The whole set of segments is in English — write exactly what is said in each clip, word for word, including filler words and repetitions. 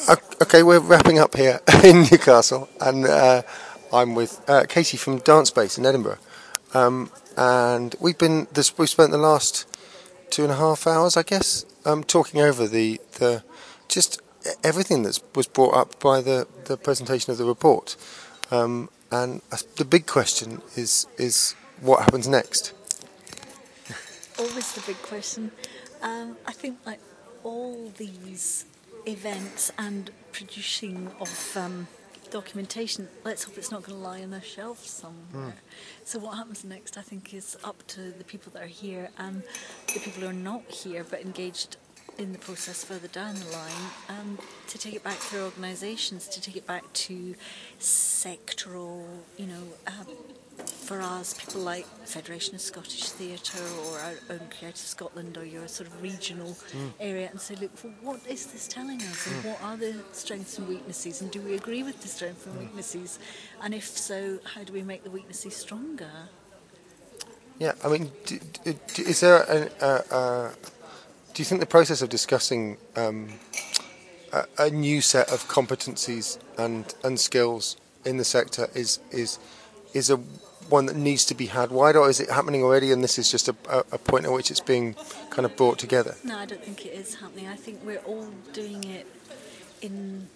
O- Okay, we're wrapping up here in Newcastle, and uh, I'm with uh, Katie from Dance Space in Edinburgh, um, and we've been this. We've spent the last two and a half hours, I guess, um, talking over the the just everything that was brought up by the, the presentation of the report, um, and uh, the big question is is what happens next. Always the big question. Um, I think like all these events and producing of um, documentation, let's hope it's not going to lie on a shelf somewhere. Mm. So what happens next, I think, is up to the people that are here and the people who are not here but engaged in the process further down the line, um, to take it back to their organisations, to take it back to sectoral, you know, um, for us, people like Federation of Scottish Theatre or our own Creative Scotland or your sort of regional mm. area, and say, look, well, what is this telling us, and mm. what are the strengths and weaknesses, and do we agree with the strengths and weaknesses, and if so, how do we make the weaknesses stronger? Yeah, I mean, d- d- d- is there a, a, a do you think the process of discussing um, a, a new set of competencies and, and skills in the sector is is is a one that needs to be had wide, or is it happening already and this is just a, a, a point at which it's being kind of brought together? No, I don't think it is happening. I think we're all doing it in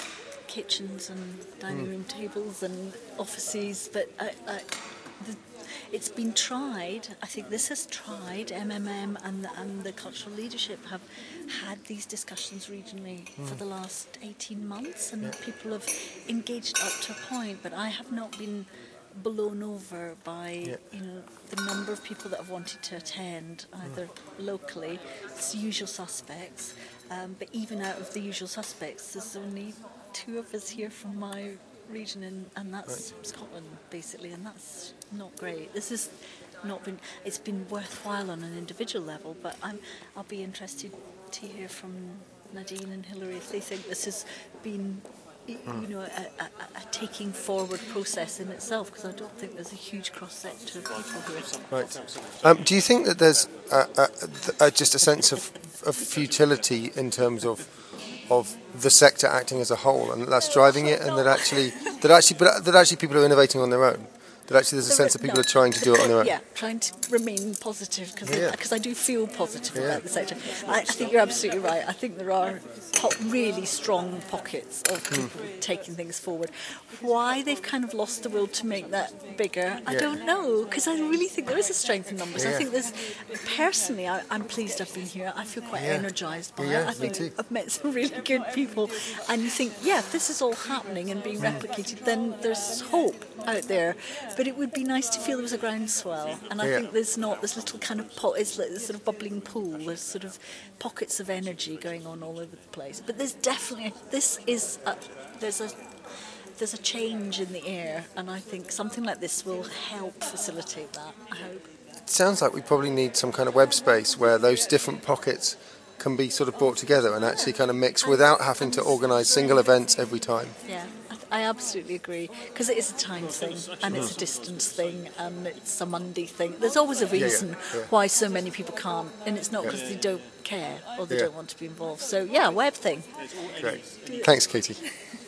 kitchens and dining mm. room tables and offices, but I, I, the, it's been tried. I think this has tried. M M M and the, and the cultural leadership have had these discussions regionally mm. for the last eighteen months, and yeah. people have engaged up to a point, but I have not been blown over by yeah. you know the number of people that have wanted to attend, either mm. locally. It's the usual suspects, um, but even out of the usual suspects, there's only two of us here from my region, and, and that's right. Scotland basically, and that's not great. This has not been. It's been worthwhile on an individual level, but I'm. I'll be interested to hear from Nadine and Hilary if they think this has been, you know, a, a, a taking forward process in itself, because I don't think there's a huge cross-sector of people here. Right. Um, do you think that there's a, a, a, just a sense of, of futility in terms of of the sector acting as a whole, and that's driving it, and that actually that actually but that actually people are innovating on their own? That actually there's a sense that people no. are trying to do it on their own? Yeah, trying to remain positive, because yeah. I, I do feel positive yeah. about the sector. I, I think you're absolutely right. I think there are po- really strong pockets of people mm. taking things forward. Why they've kind of lost the will to make that bigger, I yeah. don't know, because I really think there is a strength in numbers. Yeah. I think there's, personally, I, I'm pleased I've been here. I feel quite yeah. energised by yeah, it. I think me too. I've met some really good people, and you think, yeah, if this is all happening and being replicated, then there's hope out there. But it would be nice to feel there was a groundswell, and I yeah. think there's not. This little kind of pot is like this sort of bubbling pool. There's sort of pockets of energy going on all over the place. But there's definitely this is a, there's a there's a change in the air, and I think something like this will help facilitate that. I hope. It sounds like we probably need some kind of web space where those different pockets can be sort of brought together and actually kind of mix without having to organise single events every time. Yeah. I absolutely agree, because it is a time thing, and it's a distance thing, and it's a Monday thing. There's always a reason yeah, yeah, yeah. why so many people can't, and it's not because yeah. they don't care or they yeah. don't want to be involved. So, yeah, web thing. Great. Thanks, Katie.